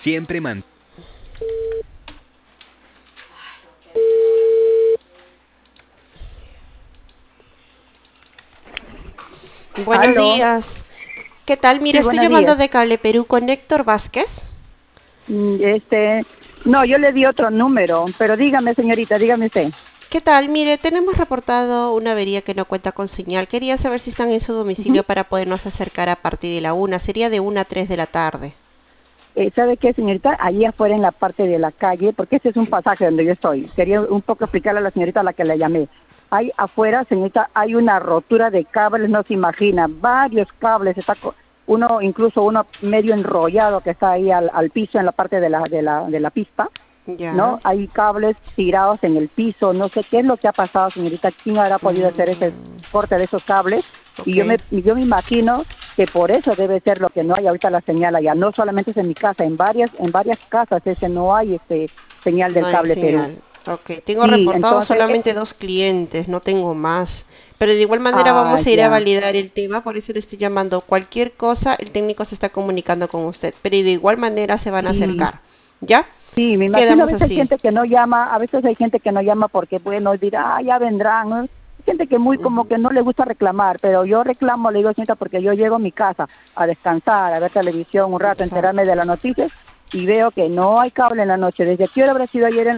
Siempre man. Buenos Aló. días. ¿Qué tal? Mira, Sí, estoy buenos llamando días. de Cable Perú con Héctor Vázquez. No, yo le di otro número, pero dígame, señorita, dígame usted. ¿Qué tal? Mire, tenemos reportado una avería que no cuenta con señal. Quería saber si están en su Ujú. domicilio para podernos acercar a partir de la 1. Sería de 1 a 3 de la tarde. ¿Sabe qué, señorita? Allí afuera en la parte de la calle, porque este es un pasaje donde yo estoy. Quería un poco explicarle a la señorita a la que le llamé. Hay afuera, señorita, hay una rotura de cables, no se imagina, varios cables, uno, incluso uno medio enrollado que está ahí al piso en la parte de la pista. Ya. ¿No? Hay cables tirados en el piso, no sé qué es lo que ha pasado, señorita, quién habrá podido hacer ese Mm, corte de esos cables, y ok. yo me imagino que por eso debe ser lo que no hay ahorita la señal allá, no solamente es en mi casa, en varias casas ese no hay señal No del hay cable Perú. señal. Ok. Tengo Sí, reportado entonces, solamente 2 clientes, no tengo más. Pero de igual manera ah, vamos a ir a ya, validar el tema, por eso le estoy llamando. Cualquier cosa, el técnico se está comunicando con usted, pero de igual manera se van a sí, acercar. ¿Ya? sí, me imagino a Quedamos veces hay así. gente que no llama, a veces hay gente que no llama porque, bueno, dirá, ya vendrán, ¿no? Hay gente que muy como Ujú. que no le gusta reclamar, pero yo reclamo, le digo, señorita, porque yo llego a mi casa a descansar, a ver televisión un rato, a enterarme Exacto. de las noticias y veo que no hay cable en la noche. ¿Desde qué hora habrá sido ayer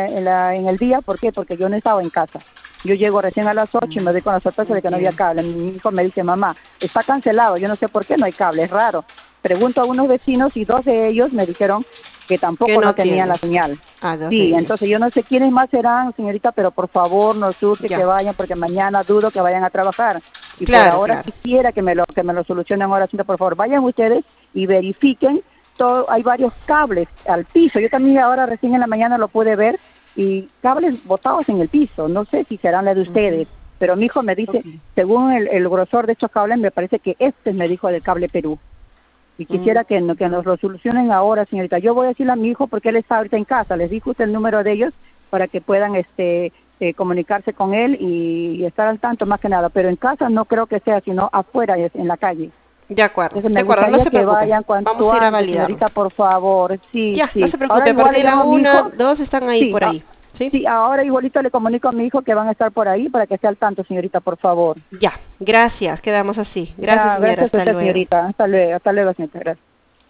en el día? ¿Por qué? Porque yo no estaba en casa. Yo llego recién a las 8 y me doy con la sorpresa de que no había Entiendo. cable. Mi hijo me dice, mamá, está cancelado, yo no sé por qué no hay cable, es raro. Pregunto a unos vecinos y dos de ellos me dijeron que Que tampoco no no tenían la tienen. señal. A dos de Sí, entonces ellos. yo no sé quiénes más serán, señorita, pero por favor nos surge que Ya. vayan porque mañana dudo que vayan a trabajar. Y por Claro, ahora claro. quisiera que me lo solucionen ahora, señorita, por favor. Vayan ustedes y verifiquen. Hay varios cables al piso. Yo también ahora recién en la mañana lo pude ver y cables botados en el piso. No sé si serán las de Ujú. ustedes, pero mi hijo me Ok. dice, según el grosor de estos cables, me parece que este me dijo del cable Perú y Mm, quisiera que nos lo solucionen ahora, señorita. Yo voy a decirle a mi hijo porque él está ahorita en casa. Les dijo usted el número de ellos para que puedan comunicarse con él y estar al tanto más que nada. Pero en casa no creo que sea, sino afuera, en la calle. Entonces de me acuerdo, no gustaría se que preocupe. vayan cuanto Vamos a ir a antes, validarlo. señorita, por favor. Sí, Ya, no sí. se preocupe, Ahora a igual partir le de la llamo a mi 1, hijo. 2 están ahí Sí, por ahí. ¿Sí? sí, ahora igualito le comunico a mi hijo que van a estar por ahí para que esté al tanto, señorita, por favor. Ya, gracias, quedamos así. Gracias, Ya, señora, gracias a hasta usted, luego. señorita. Hasta luego, señorita. Gracias.